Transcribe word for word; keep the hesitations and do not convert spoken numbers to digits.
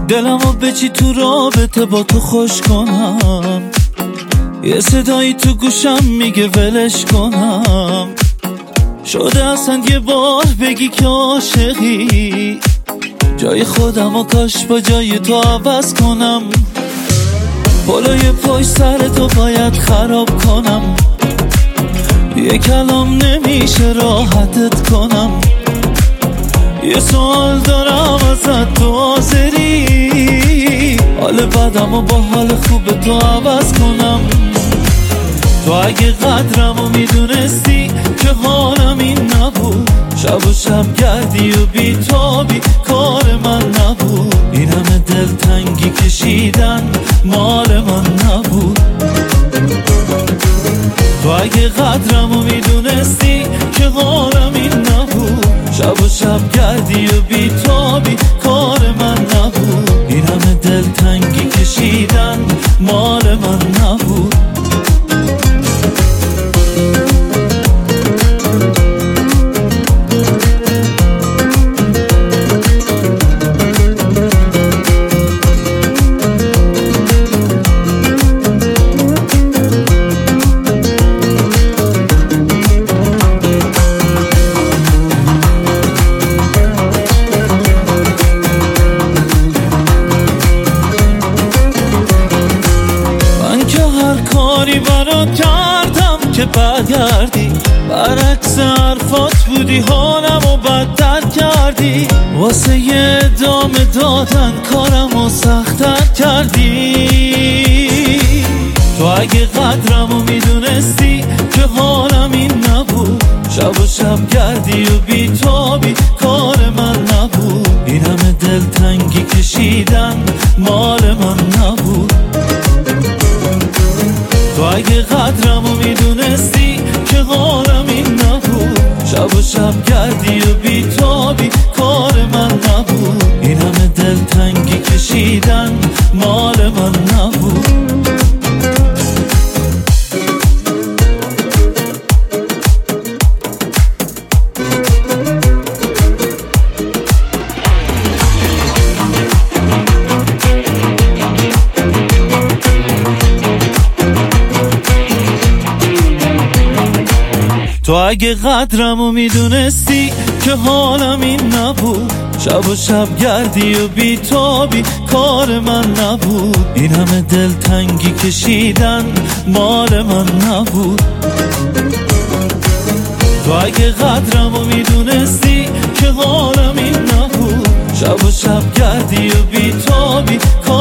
دلمو به چی تو رابطه با تو خوش کنم، یه صدایی تو گوشم میگه ولش کنم. شده اصلا یه بار بگی که عاشقی، جای خودم و کاش با جای تو عوض کنم. پلوی پشت سر تو باید خراب کنم، یه کلام نمیشه راحتت کنم. یه سوال دارم ازت، تو حاضری حال بدم و با حال خوب تو عوض کنم؟ تو اگه قدرمو میدونستی که حالم این نبود، شب و شب گردی و بیتابی کار من نبود. این همه دلتنگی کشیدن مال من نبود. تو اگه قدرمو میدونستی که حالم این نبود، شب و شب گردی و بیتابی کار من نبود. این همه دلتنگی کشیدن مال من نبود. کاری برات کردم که برگردی، برعکس حرفات بودی حالم و بدتر کردی. واسه یه ادامه دادن کارم و سختر کردی. تو اگه قدرمو میدونستی که حالم این نبود، شب و شب گردی و بیتابی کار من نبود. این همه دلتنگی کشیدن مال من نبود. تو اگه قدرمو میدونستی که حالم این نبود، شب و شب گردی و بیتابی کار من نبود. این همه دلتنگی کشیدن مال من نبود. تو اگه قدرمو میدونستی که حالم این نبود، شب و شب گردی و بیتابی کار من نبود. این همه دلتنگی کشیدن مال من نبود. تو اگه قدرمو میدونستی که حالم این نبود، شب و شب گردی و بیتابی کار